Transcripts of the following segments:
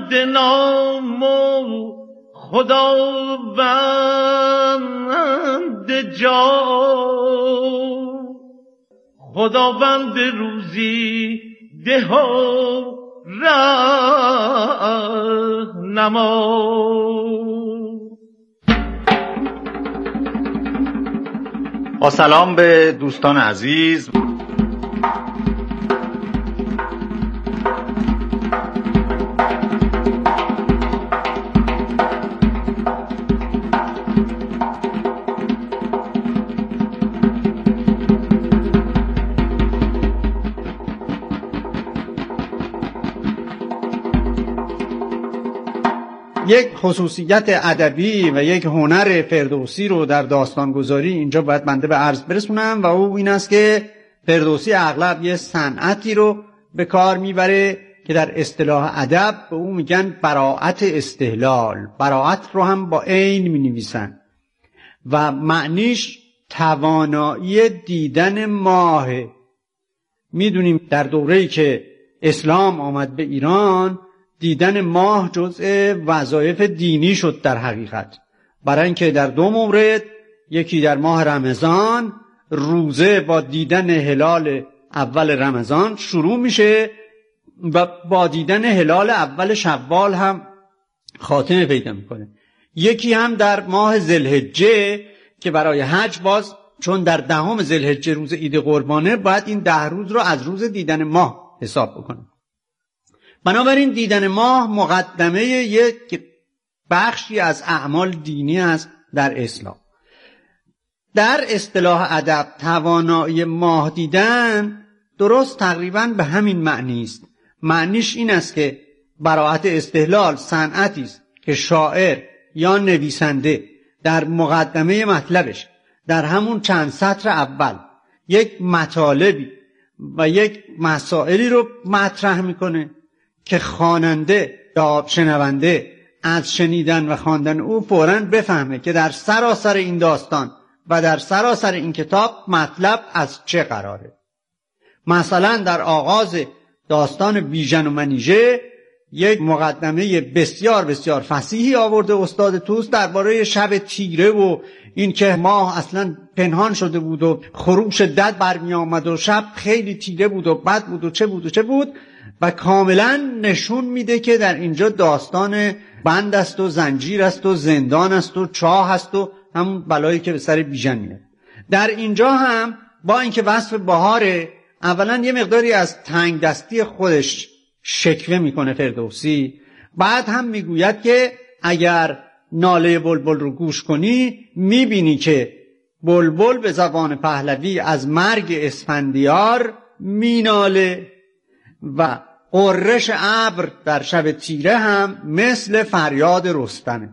خداوند نام و خداوند جا، خداوند روزی ده و رهنما. با سلام به دوستان عزیز، یک خصوصیت ادبی و یک هنر فردوسی رو در داستانگذاری اینجا باید بنده به عرض برسونم و او این است که فردوسی اغلب یه صنعتی رو به کار میبره که در اصطلاح ادب به او میگن براعت استهلال. براعت رو هم با عین مینویسن و معنیش توانایی دیدن ماه. میدونیم در دوره‌ای که اسلام آمد به ایران دیدن ماه جزء وظایف دینی شد در حقیقت، برای اینکه در دو مورد، یکی در ماه رمضان روزه با دیدن هلال اول رمضان شروع میشه و با دیدن هلال اول شوال هم خاتمه پیدا میکنه. یکی هم در ماه ذوالحجه که برای حج باز چون در 10 ذوالحجه روز عید قربانه باید این 10 روز رو از روز دیدن ماه حساب بکنه. بنابراین دیدن ماه مقدمه یک بخشی از اعمال دینی است در اسلام. در اصطلاح ادب توانایی ماه دیدن درست تقریباً به همین معنی است. معنیش این است که براعت استهلال صنعتی است که شاعر یا نویسنده در مقدمه مطلبش در همون چند سطر اول یک مطالبی و یک مسائلی رو مطرح میکنه که خواننده یا شنونده از شنیدن و خواندن او فوراً بفهمه که در سراسر این داستان و در سراسر این کتاب مطلب از چه قراره. مثلا در آغاز داستان بیژن و منیژه یک مقدمه بسیار بسیار فصیحی آورده استاد طوس درباره شب تیره و این که ماه اصلا پنهان شده بود و خروش دد برمی آمد و شب خیلی تیره بود و بد بود و چه بود و کاملا نشون میده که در اینجا داستان بند است و زنجیر است و زندان است و چاه است و همون بلایی که به سر بیژن میاد. در اینجا هم با اینکه وصف بهاره، اولا یه مقداری از تنگ دستی خودش شکوه میکنه فردوسی، بعد هم میگوید که اگر ناله بلبل رو گوش کنی میبینی که بلبل به زبان پهلوی از مرگ اسفندیار میناله و قررش ابر در شب تیره هم مثل فریاد رستمه.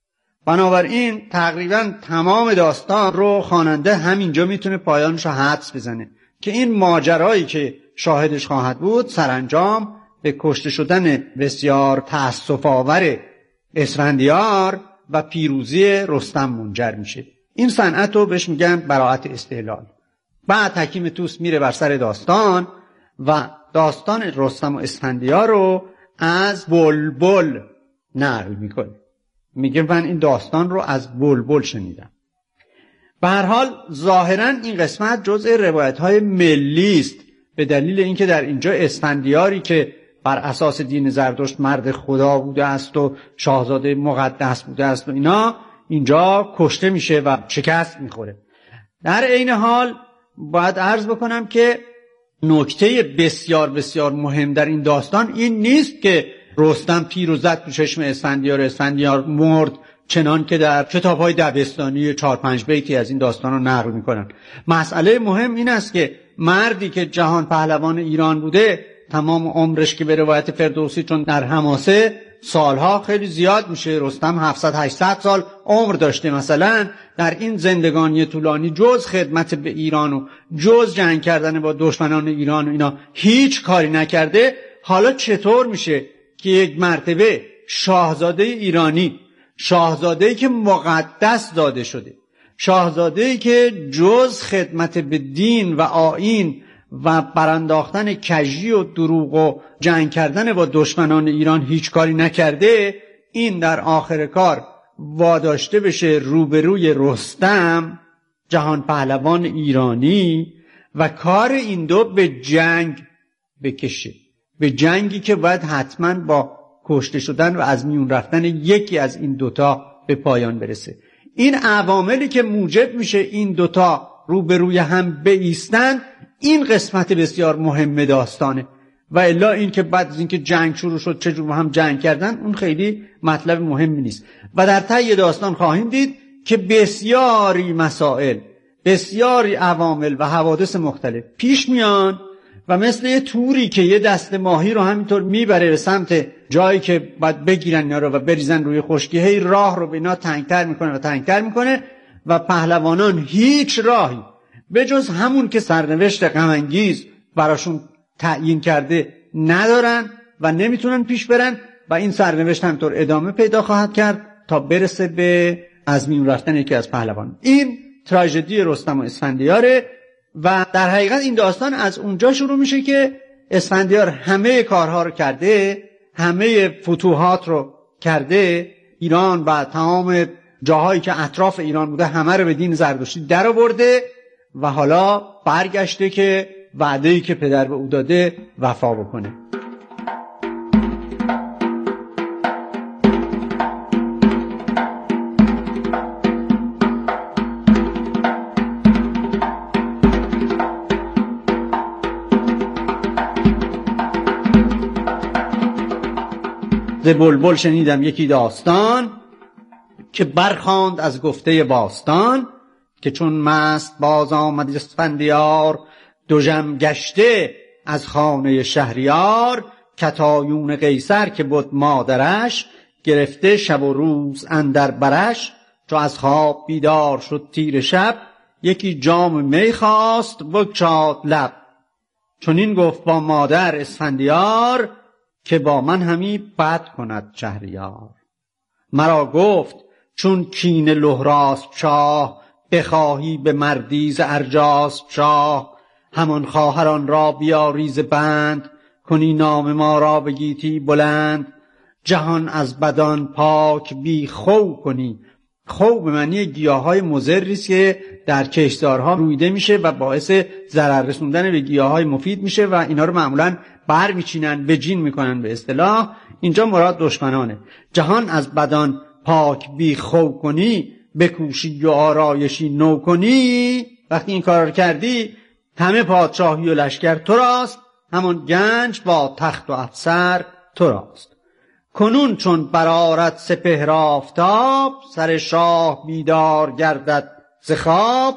بنابراین تقریبا تمام داستان رو خواننده همینجا میتونه پایانش رو حدس بزنه که این ماجرایی که شاهدش خواهد بود سرانجام به کشته شدن بسیار تأسف‌آور اسفندیار و پیروزی رستم منجر میشه. این صنعت رو بهش میگن براعت استهلال. بعد حکیم طوس میره بر سر داستان و داستان رستم و اسفندیار رو از بلبل نقل میکنه. میگه من این داستان رو از بلبل شنیدم. به هر حال ظاهراً این قسمت جزء روایت‌های ملی است، به دلیل اینکه در اینجا اسفندیاری که بر اساس دین زرتشت مرد خدا بوده است و شاهزاده مقدس بوده است و اینا اینجا کشته میشه و شکست میخوره. در عین حال باید عرض بکنم که نکته بسیار بسیار مهم در این داستان این نیست که رستم تیر و زد تو چشم اسفندیار مرد، چنان که در کتاب‌های دبستانی 4-5 بیتی از این داستان رو نقل میکنن. مسئله مهم این است که مردی که جهان پهلوان ایران بوده تمام عمرش که به روایت فردوسی چون در حماسه سالها خیلی زیاد میشه، رستم 700-800 سال عمر داشته، مثلا در این زندگانی طولانی جز خدمت به ایران و جز جنگ کردن با دشمنان ایران و اینا هیچ کاری نکرده. حالا چطور میشه که یک مرتبه شاهزاده ایرانی، شاهزاده‌ای که مقدس داده شده، شاهزاده‌ای که جز خدمت به دین و آیین و برانداختن کژی و دروغ و جنگ کردن با دشمنان ایران هیچ کاری نکرده، این در آخر کار واداشته بشه روبروی رستم جهان پهلوان ایرانی و کار این دو به جنگ بکشه، به جنگی که باید حتما با کشته شدن و از میون رفتن یکی از این دوتا به پایان برسه. این عواملی که موجب میشه این دوتا روبروی هم بایستن، این قسمت بسیار مهم داستانه. و الا این که بعد از اینکه جنگ شروع شد چجور هم جنگ کردن، اون خیلی مطلب مهمی نیست. و در طی داستان خواهیم دید که بسیاری مسائل، بسیاری عوامل و حوادث مختلف پیش میان و مثل یه توری که یه دست ماهی رو همینطور میبره به سمت جایی که باید بگیرن اینا رو و بریزن روی خشکی، هی راه رو به اینا تنگتر میکنه و تنگتر میکنه و پهلوانان هیچ راهی به جز همون که سرنوشت غم انگیز براشون تعیین کرده ندارن و نمیتونن پیش برن و این سرنوشت همینطور ادامه پیدا خواهد کرد تا برسه به از میون رفتن یکی از پهلوان. این تراژدی رستم و اسفندیاره و در حقیقت این داستان از اونجا شروع میشه که اسفندیار همه کارها رو کرده، همه فتوحات رو کرده، ایران و تمام جاهایی که اطراف ایران بوده همه رو به دین زردشتی در آورده و حالا برگشته که وعده‌ای که پدر به او داده وفا بکنه. ز بلبل شنیدم یکی داستان، که برخواند از گفته باستان، که چون مست باز آمد اسفندیار، دژم گشته از خانه شهریار. کتایون قیصر که بود مادرش، گرفته شب و روز اندر برش. چو از خواب بیدار شد تیر شب، یکی جام می خواست بگشاد لب. چون این گفت با مادر اسفندیار، که با من همی بد کند شهریار. مرا گفت چون کین لهراست شاه، بخواهی به مردی ز ارجاسپ شاه. همان خواهران را بیاری ز بند، کنی نام ما را به گیتی بلند. جهان از بدان پاک بی خو کنی. خو به معنی گیاهای مضری است که در کشتزارها رویده میشه و باعث ضرر رسوندن به گیاهای مفید میشه و اینا رو معمولاً بر میچینن، به جین میکنن به اصطلاح. اینجا مراد دشمنانه. جهان از بدان پاک بی خو کنی، بکوشی و آرایشی نو کنی. وقتی این کار رو کردی، همه پادشاهی و لشکر تو راست، همون گنج با تخت و افسر تو راست. کنون چون برآرد سپهر آفتاب، سر شاه بیدار گردد ز خواب.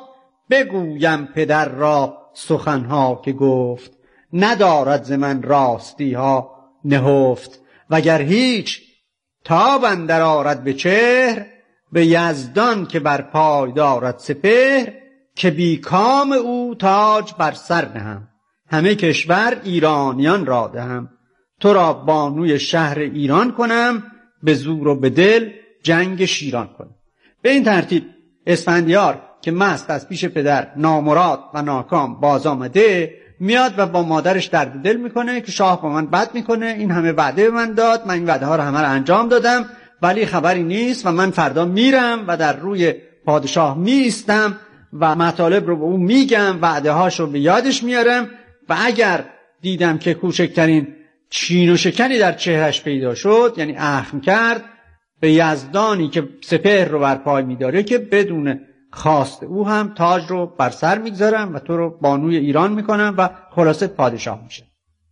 بگویم پدر را سخنها که گفت، ندارد ز من راستی ها نهفت. وگر هیچ تاب اندر آرد به چهر، به یزدان که بر پای دارد سپهر. که بی کام او تاج بر سر نهم، همه کشور ایرانیان را دهم. تو را بانوی شهر ایران کنم، به زور و به دل جنگ شیران کنم. به این ترتیب اسفندیار که مست از پیش پدر نامراد و ناکام باز آمده، میاد و با مادرش درد دل میکنه که شاه با من بد میکنه، این همه وعده به من داد، من این وعده ها رو همه رو انجام دادم ولی خبری نیست و من فردا میرم و در روی پادشاه میستم و مطالب رو به اون میگم، وعده هاشو به یادش میارم و اگر دیدم که کوچکترین چین و شکنی در چهرش پیدا شد، یعنی اخم کرد، به یزدانی که سپهر رو بر پای میداره که بدون خواست او هم تاج رو بر سر میگذارم و تو رو بانوی ایران میکنم و خلاصه پادشاه میشه.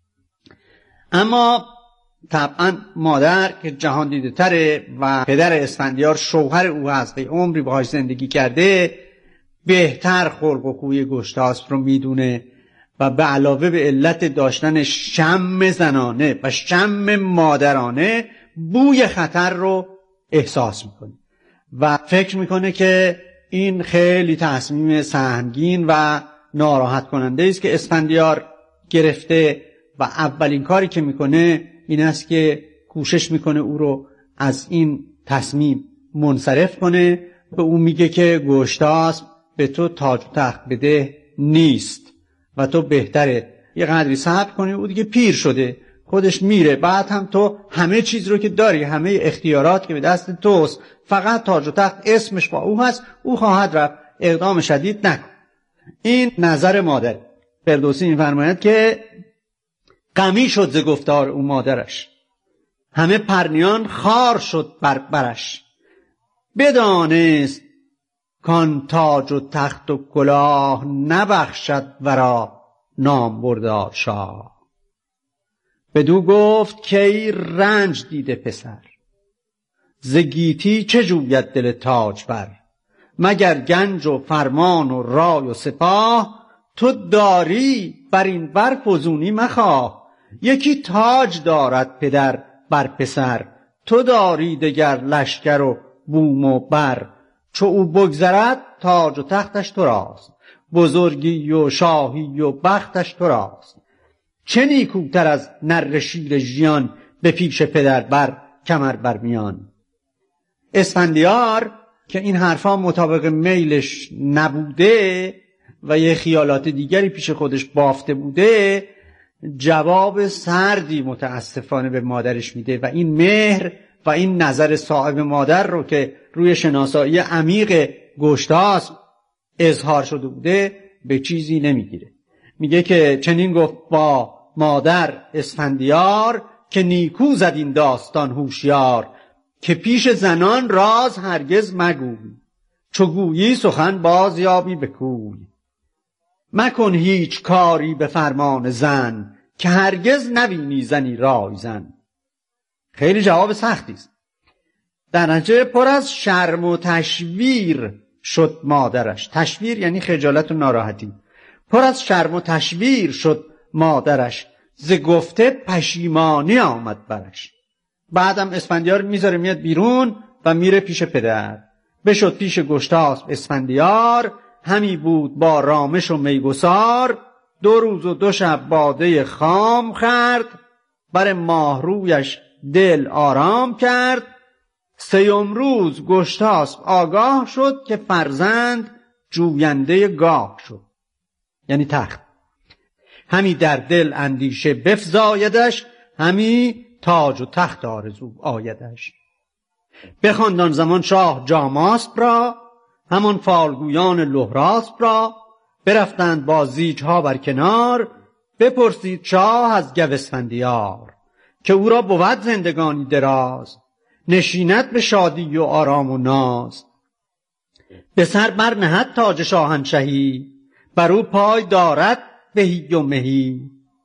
اما طبعا مادر که جهان دیده تره و پدر اسفندیار شوهر او هست، عمری باهاش زندگی کرده، بهتر خلق و خوی گشتاسپ رو میدونه و به علاوه به علت داشتن شم زنانه و شم مادرانه بوی خطر رو احساس میکنه و فکر میکنه که این خیلی تصمیم سهمگین و ناراحت کننده است که اسفندیار گرفته و اولین کاری که میکنه این است که کوشش میکنه او رو از این تصمیم منصرف کنه. به او میگه که گشتاسپ به تو تاج و تخت بده نیست و تو بهتره یه قدری صبر کنی، او دیگه پیر شده خودش میره، بعد هم تو همه چیز رو که داری، همه اختیارات که به دست توست، فقط تاج و تخت اسمش با او هست، او خواهد رفت، اقدام شدید نکن. این نظر مادر. فردوسی می‌فرماید که غمی شد ز گفتار او مادرش، همه پرنیان خار شد بر برش. بدانست کان تاج و تخت و کلاه، نبخشد ورا نام بردار شاه. بدو گفت که ای رنج دیده پسر، ز گیتی چه جوید دل تاج بر. مگر گنج و فرمان و رای و سپاه، تو داری بر این بر فزونی مخواه. یکی تاج دارد پدر بر پسر، تو داری دگر لشکر و بوم و بر. چو او بگذرد تاج و تختش تو راست، بزرگی و شاهی و بختش تو راست. چه نیکوتر از نره شیر ژیان، به پیش پدر بر کمر بر میان. اسفندیار که این حرفا مطابق میلش نبوده و یه خیالات دیگری پیش خودش بافته بوده، جواب سردی متاسفانه به مادرش میده و این مهر و این نظر صاحب مادر رو که روی شناسایی عمیق گشتاسپ اظهار شده بوده به چیزی نمیگیره. میگه که چنین گفت با مادر اسفندیار، که نیکو زد این داستان هوشیار. که پیش زنان راز هرگز مگوی، چو گویی سخن باز یابی به کوی. مکن هیچ کاری به فرمان زن، که هرگز نبینی زنی رای زن. خیلی جواب سختی است. در نتیجه پر از شرم و تشویر شد مادرش. تشویر یعنی خجالت و ناراحتی. پر از شرم و تشویر شد مادرش، ز گفته پشیمانی آمد برش. بعدم اسفندیار میذاره میاد بیرون و میره پیش پدر. بشد پیش گشتاسپ اسفندیار، همی بود با رامش و میگسار. 2 روز و 2 شب باده خام خورد، بر ماهرویش دل آرام کرد. 3م روز گشتاسپ آگاه شد، که فرزند جوینده گاه شد، یعنی تخت. همی در دل اندیشه بفزایدش، همی تاج و تخت آرزو آیدش. بخواند آن زمان شاه جاماسپ را، همان فالگویان لهراسپ را. برفتند با زیجها بر کنار، بپرسید شاه از گو اسفندیار. که او را بود زندگانی دراز، نشیند به شادی و آرام و ناز. به سر بر نهد تاج شاهنشهی، بر او پای دارد بهی و مهی.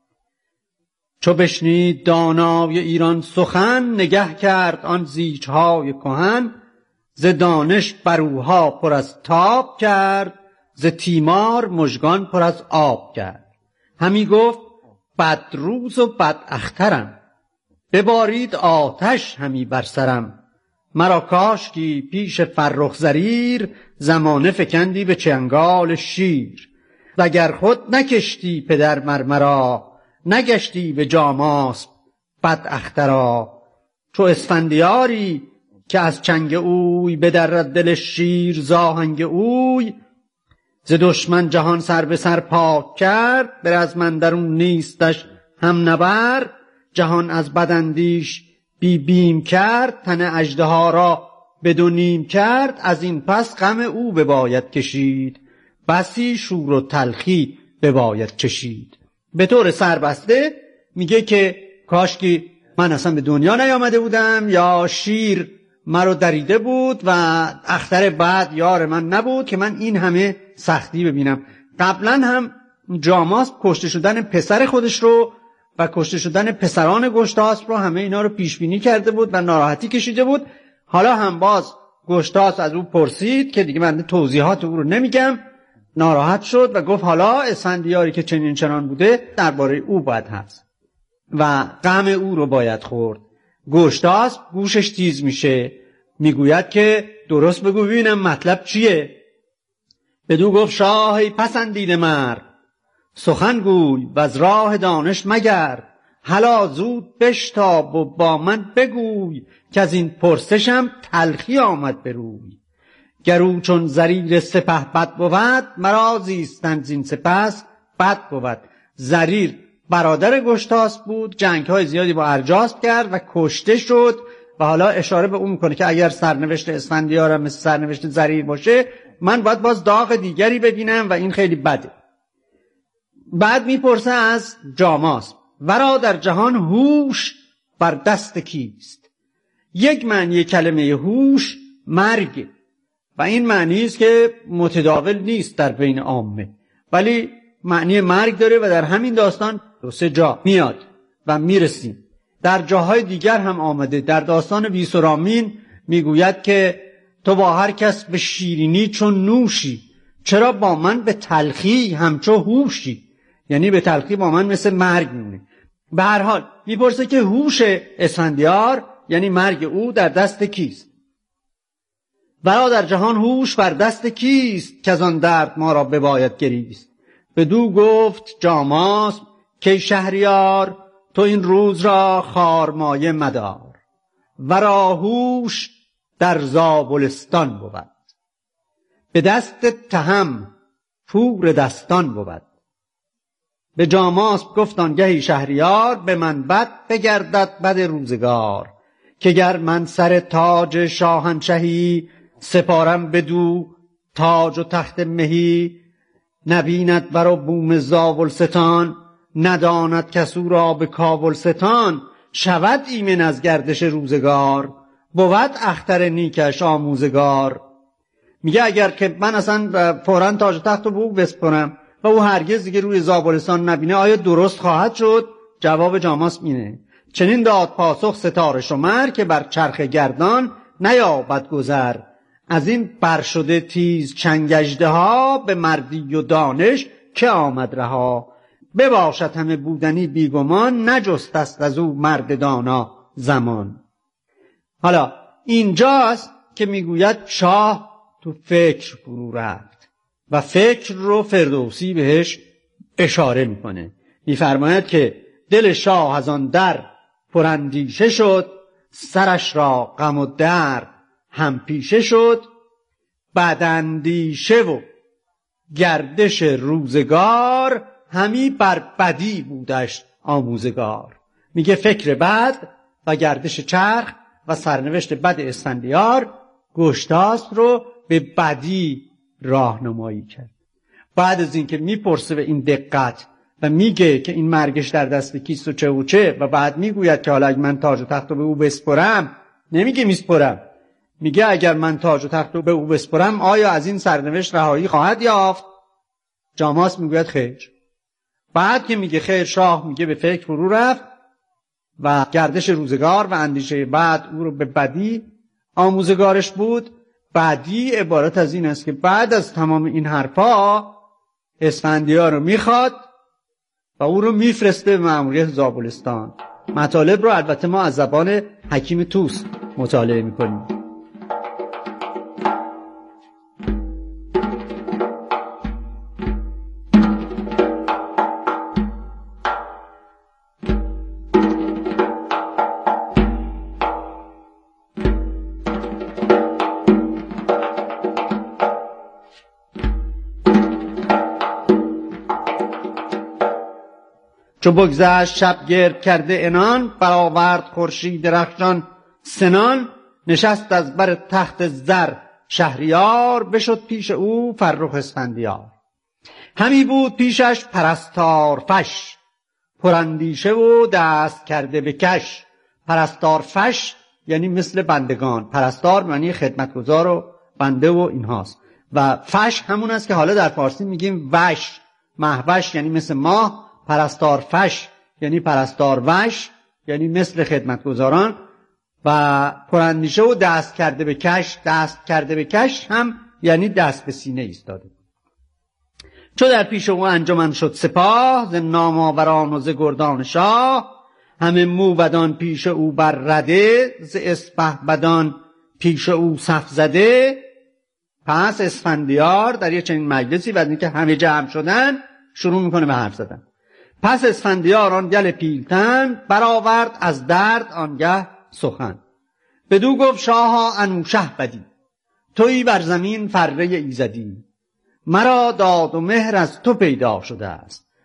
چو بشنید دانای ایران سخن، نگه کرد آن زیجهای کهن. ز دانش بروها پر از تاب کرد، ز تیمار مژگان پر از آب کرد. همی گفت بدروز و بد اخترم، ببارید آتش همی بر سرم. مرا کاشکی پیش فرخ زریر، زمانه فکندی به چنگال شیر. وگر خود نکشتی پدر مرمرا، نگشتی به جاماسپ بد اخترا. چو اسفندیاری که از چنگ اوی، بدرد دل شیر زاهنگ اوی. ز دشمن جهان سر به سر پاک کرد، به رزم اندرون نیستش هم نبر. جهان از بداندیش بی بیم کرد، تن اژدها را به 2 نیم کرد. از این پس غم او بباید کشید، بسی شور و تلخی بباید چشید. به طور سربسته میگه که کاشکی من اصلا به دنیا نیامده بودم، یا شیر مرا دریده بود و اختر بعد یار من نبود که من این همه سختی ببینم. قبلا هم جاماسپ کشته شدن پسر خودش رو و کشته شدن پسران گشتاسپ رو، همه اینا رو پیش بینی کرده بود و ناراحتی کشیده بود. حالا هم باز گشتاسپ از او پرسید که دیگه من توضیحات او رو نمیگم، ناراحت شد و گفت حالا اسفندیاری که چنین چنان بوده درباره او باید هست و غم او رو باید خورد. گشتاسپ گوشش تیز میشه، میگوید که درست بگو ببینم مطلب چیه. بدو گفت شاه ای پسندیده مرد، سخن گوی و از راه دانش مگرد. هلا زود بشتاب و با من بگوی، که از این پرسشم تلخی آمد به روی. گرو چون زریر سپهبد بود، مرا زیستن زین سپس بد بود. زریر برادر گشتاسپ بود، جنگ‌های زیادی با ارجاسپ کرد و کشته شد و حالا اشاره به اون میکنه که اگر سرنوشت اسفندیار مثل سرنوشت زریر باشه من باید باز داغ دیگری ببینم و این خیلی بده. بعد میپرسه از جاماسپ ورا در جهان هوش بر دست کیست؟ یک معنی کلمه هوش مرگ و این معنی است که متداول نیست در بین عامه، ولی معنی مرگ داره و در همین داستان 2-3 جا میاد و میرسیم. در جاهای دیگر هم آمده. در داستان ویسورامین میگوید که تو با هر کس به شیرینی چون نوشی، چرا با من به تلخی همچو هوشی؟ یعنی به تلخی با من مثل مرگ میمونه. به هر حال میپرسه که هوش اسفندیار یعنی مرگ او در دست کیست؟ ورا در جهان هوش بر دست کیست که از آن درد ما را بباید گریست؟ بدو گفت جاماسپ که شهریار تو این روز را خارمایه مدار، ورا هوش در زابلستان بود، به دست تهم پور دستان بود. به جاماسپ گفت آنگهی شهریار به من بد بگردد بد روزگار، که گر من سر تاج شاهنشهی سپارم بدو تاج و تخت مهی، نبیند ورا بوم زاولستان، نداند کسو را به کابلستان، شود ایمن از گردش روزگار، بود اختر نیکش آموزگار. میگه اگر که من اصلا فوراً تاج و تخت رو به او بسپرم و او هرگز دیگه روی زابلستان نبینه آیا درست خواهد شد؟ جواب جاماسپ اینه چنین داد پاسخ ستاره شمر، که بر چرخ گردان نیابد گذر، از این برشده تیز چنگ اژدها، به مردی و دانش که آمد رها، بباشد همه بودنی بیگمان، نجست است از او مرد دانا زمان. حالا اینجاست که میگوید شاه تو فکر فرو رفت و فکر رو فردوسی بهش اشاره میکنه. میفرماید که دل شاه از آن در پراندیشه شد، سرش را غم و درد هم پیشه شد، بداندیشه و گردش روزگار، همی بر بدی بودش آموزگار. میگه فکر بد و گردش چرخ و سرنوشت بد اسفندیار گشتاسپ رو به بدی راهنمایی کرد. بعد از اینکه میپرسه به این دقت و میگه که این مرگش در دست کیست و چه و چه، و بعد میگوید که حالا اگه من تاج و تخت رو به او بسپرم، نمیگه میسپرم، میگه اگر من تاج و تخت رو به او بسپرم آیا از این سرنوشت رهایی خواهد یافت؟ جاماسپ میگوید خیر. بعد که میگه خیر، شاه میگه به فکر فرو رفت و گردش روزگار و اندیشه بعد او رو به بدی آموزگارش بود. بدی عبارت از این است که بعد از تمام این حرفا اسفندیار رو میخواد و او رو میفرسته به مأموریت زابلستان. مطالب رو البته ما از زبان حکیم طوس مطالعه میکنیم. چو بگذشت شب گرد کرده عنان، برآورد خورشید رخشان سنان، نشست از بر تخت زر شهریار، بشد پیش او فرخ اسفندیار. همی بود پیشش پرستار فش، پراندیشه و دست کرده به کش. پرستار فش یعنی مثل بندگان، پرستار معنی خدمتگزار و بنده و اینهاست، و فش همون است که حالا در فارسی میگیم وش، مهوش یعنی مثل ماه، پرستار فش یعنی پرستار وش یعنی مثل خدمتگزاران، و پراندیشه و دست کرده به کش. دست کرده به کش هم یعنی دست به سینه ایستاده. چو در پیش او انجمن شد سپاه، ز نامآوران و ز گردان شاه. همه موبدان پیش او بر رده، ز اسپهبدان پیش او صف زده. پس اسفندیار در یک چنین مجلسی بعد اینکه همه جمع شدن شروع میکنه به حرف زدن. پس اسفندیار آن گل پیلتن، برآورد از درد آنگه سخن. بدو گفت شاها انوشه بدی، تویی بر زمین فره ایزدی. مرا داد و مهر از تو پیدا شده است،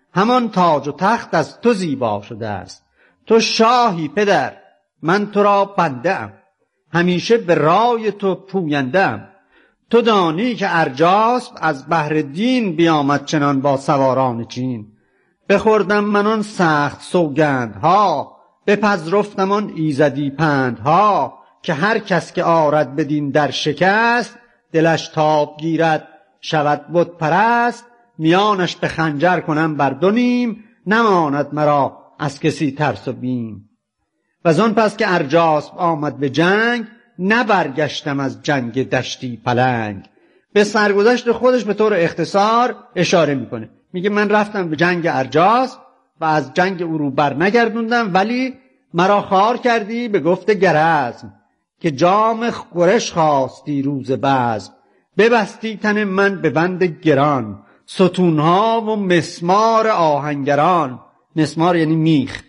همان تاج و تخت از تو زیبا شده است. تو شاهی پدر، من تو را بنده ام، همیشه به رای تو پوینده ام. تو دانی که ارجاسپ از بهر دین بیامد چنان با سواران چین. بخوردم من آن سخت سوگندها، بپذرفتم آن ایزدی پندها. که هر کس که آرد بدین در شکست، دلش تاب گیرد شود بت پرست. میانش به خنجر کنم بر دو نیم، نماند مرا از کسی ترس و بیم. و زان پس که ارجاسپ آمد به جنگ، نبرگشتم از جنگ دشتی پلنگ. به سرگذشت خودش به طور اختصار اشاره میکنه. میگه من رفتم به جنگ ارجاسپ و از جنگ او رو بر نگردوندم، ولی مرا خوار کردی به گفت گرزم. که جام خورش خواستی روز بزم، ببستی تن من به بند گران. ستونها و مسمار آهنگران، مسمار یعنی میخ،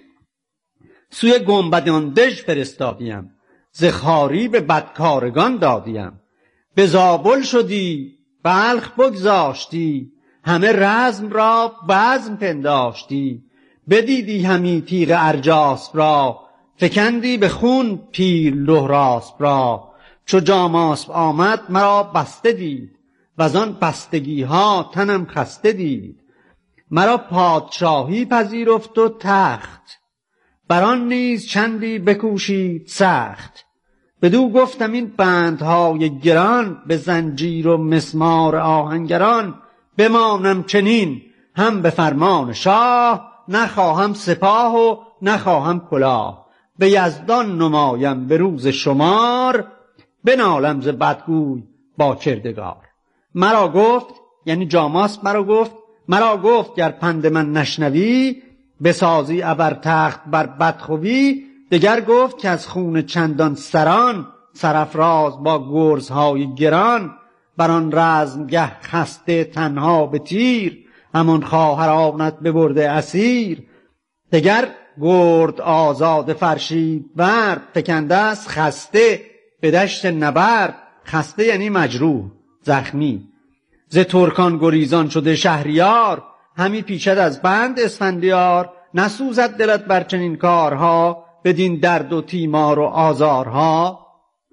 سوی گنبدان دژ فرستادیم. زخاری به بدکارگان دادیم. به زابل شدی بلخ بگذاشتی، همه رزم را بزم پنداشتی. بدیدی همی تیغ ارجاسپ را، فکندی به خون پیر لهراسپ را. چو جاماسپ آمد مرا بسته دید، وزان بستگی ها تنم خسته دید. مرا پادشاهی پذیرفت و تخت، بران نیز چندی بکوشید سخت. بدو گفتم این بندهای گران، به زنجیر و مسمار آهنگران. بمانم چنین هم به فرمان شاه، نخواهم سپاه و نخواهم کلاه. به یزدان نمایم به روز شمار، بنالم ز بدگوی با کردگار. مرا گفت، یعنی جاماسپ مرا گفت گر پند من نشنوی، بسازی ابر تخت بر بدخوی. دگر گفت که از خون چندان سران، سرافراز با گرزهای گران. بران رزمگه خسته تنها به تیر، همان خواهرانت ببرده اسیر. دگر گرد آزاد فرشید ورد، فکنده است خسته به دشت نبرد. خسته یعنی مجروح، زخمی. ز ترکان گریزان شده شهریار، همی پیچد از بند اسفندیار. نسوزد دلت بر چنین کارها، بدین درد و تیمار و آزارها.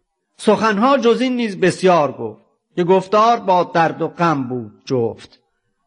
سخنها جز این نیز بسیار گفت، که گفتار با درد و غم بود جفت.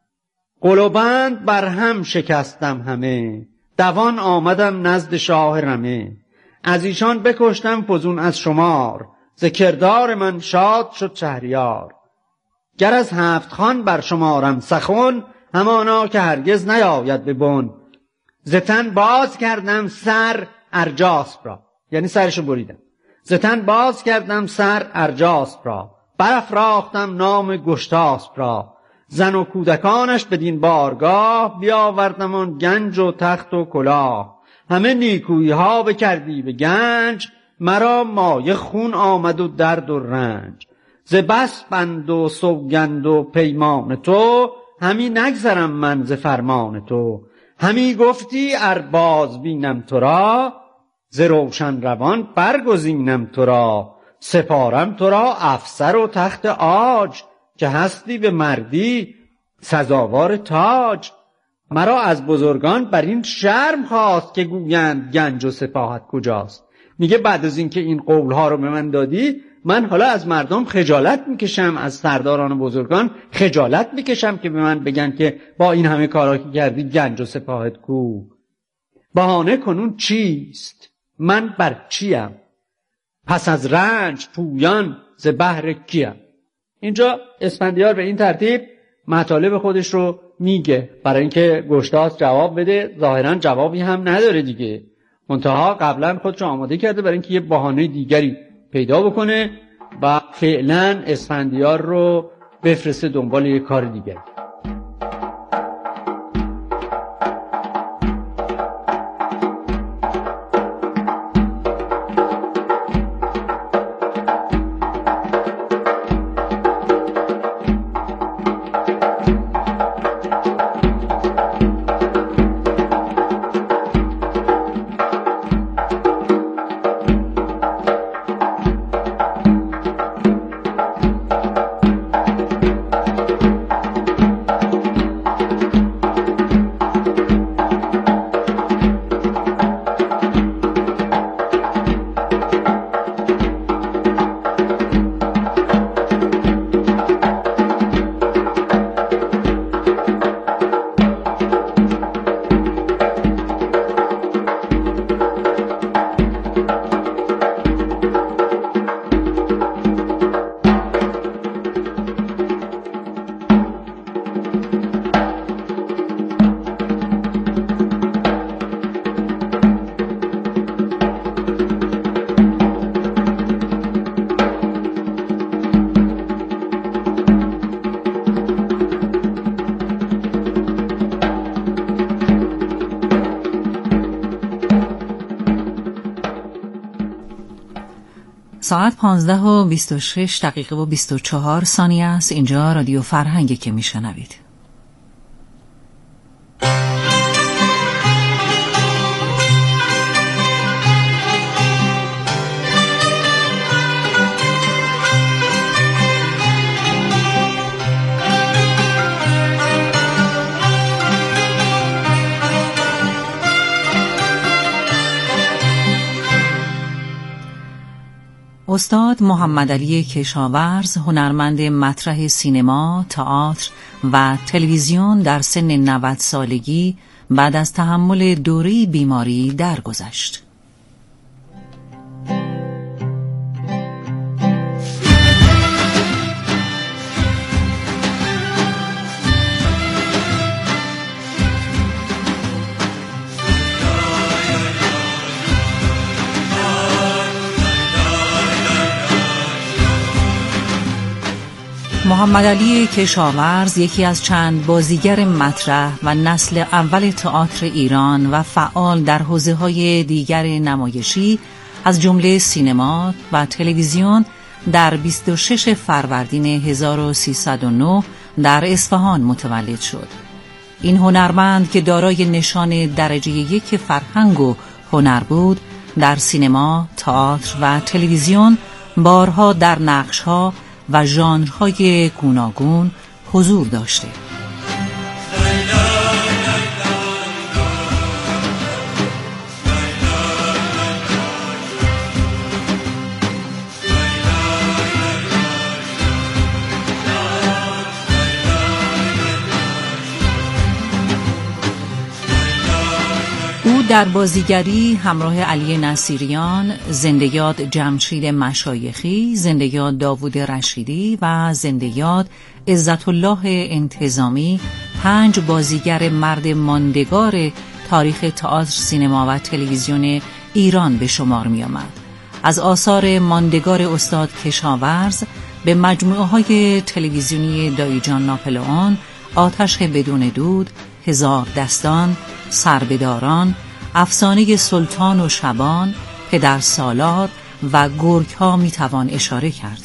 قل و بند بر هم شکستم همه، دوان آمدم نزد شاه رمه. از ایشان بکشتم فزون از شمار، ز کردار من شاد شد شهریار. گر از 7 خان بر شمارم سخن، همانا که هرگز نیاید به بن. ز تن باز کردم سر ارجاسپ را، یعنی سرشو بریدم. ز تن باز کردم سر ارجاسپ را، برافراختم نام گشتاسپ را. زن و کودکانش بدین بارگاه، بیاوردم آن گنج و تخت و کلاه. همه نیکویی ها بکردی به گنج، مرا مایه خون آمد و درد و رنج. ز بس بند و سوگند و پیمان تو، همی نگذرم من ز فرمان تو. همی گفتی ار باز بینم تو را، ز روشن روان برگزینم تو را. سپارم تو را افسر و تخت عاج، که هستی به مردی سزاوار تاج. مرا از بزرگان بر این شرم خواست، که گویند گنج و سپاهت کجاست. میگه بعد از اینکه این قولها رو به من دادی، من حالا از مردم خجالت میکشم، از سرداران و بزرگان خجالت میکشم که به من بگن که با این همه کارا که کردی گنج و سپاهت کو. بهانه کنون چیست؟ من بر چیم؟ پس از رنج پویان ز بهر کیم؟ اینجا اسفندیار به این ترتیب مطالب خودش رو میگه برای اینکه گشتاسپ جواب بده. ظاهرا جوابی هم نداره دیگه، منتها قبلا خودش آماده کرده برای اینکه یه بهانه دیگری پیدا بکنه و فعلا اسفندیار رو بفرسته دنبال یه کار دیگری. ساعت 15:26 و 24 ثانیه است. اینجا رادیو فرهنگی که میشنوید. استاد محمدعلی کشاورز، هنرمند مطرح سینما، تئاتر و تلویزیون، در سن 90 سالگی بعد از تحمل دوره بیماری درگذشت. محمدعلی کشاورز یکی از چند بازیگر مطرح و نسل اول تئاتر ایران و فعال در حوزه‌های دیگر نمایشی از جمله سینما و تلویزیون در 26 فروردین 1309 در اصفهان متولد شد. این هنرمند که دارای نشان درجه 1 فرهنگ و هنر بود، در سینما، تئاتر و تلویزیون بارها در نقش‌ها و ژانرهای گوناگون حضور داشته. او در بازیگری همراه علی نصیریان، زنده یاد جمشید مشایخی، زنده یاد داوود رشیدی و زنده یاد عزت الله انتظامی 5 بازیگر مرد ماندگار تاریخ تئاتر، سینما و تلویزیون ایران به شمار می آمد. از آثار ماندگار استاد کشاورز به مجموعه‌های تلویزیونی دایجان ناپلئون، آتش بدون دود، هزار دستان، سربداران، افسانه سلطان و شبان، پدر سالار و گرگ ها میتوان اشاره کرد.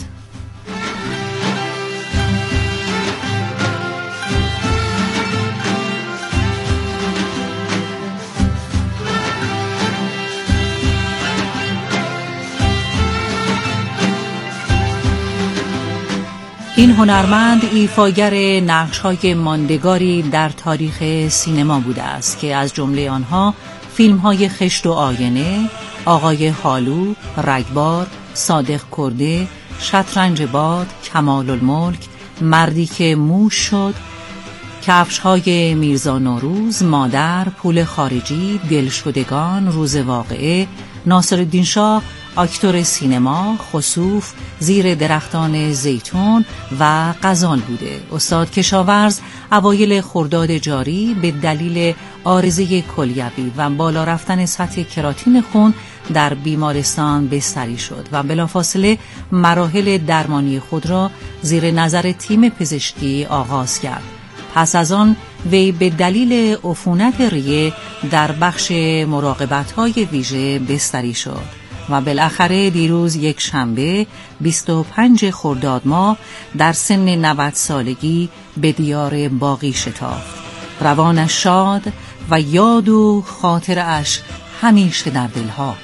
این هنرمند ایفاگر نقش‌های ماندگاری در تاریخ سینما بوده است که از جمله آنها فیلم‌های خشت و آینه، آقای هالو، رگبار، صادق کرده، شطرنج باد، کمال الملک، مردی که موش شد، کفش‌های میرزا نوروز، مادر، پول خارجی، دلشدگان، روز واقعه، ناصرالدین شاه، اکتور سینما، خسوف، زیر درختان زیتون و غزال بوده. استاد کشاورز اوایل خرداد جاری به دلیل عارضه کلیوی و بالا رفتن سطح کراتین خون در بیمارستان بستری شد و بلافاصله مراحل درمانی خود را زیر نظر تیم پزشکی آغاز کرد. پس از آن وی به دلیل عفونت ریه در بخش مراقبت‌های ویژه بستری شد و بالاخره دیروز یک شنبه 25 خرداد ماه در سن 90 سالگی به دیار باقی شتافت. روانش شاد و یاد و خاطرش همیشه در دلها.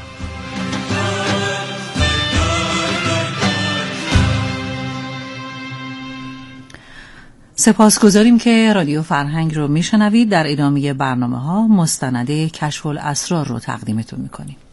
سپاسگزاریم که رادیو فرهنگ رو میشنوید. در ادامه برنامه ها مستند کشف الاسرار رو تقدیمتون میکنیم.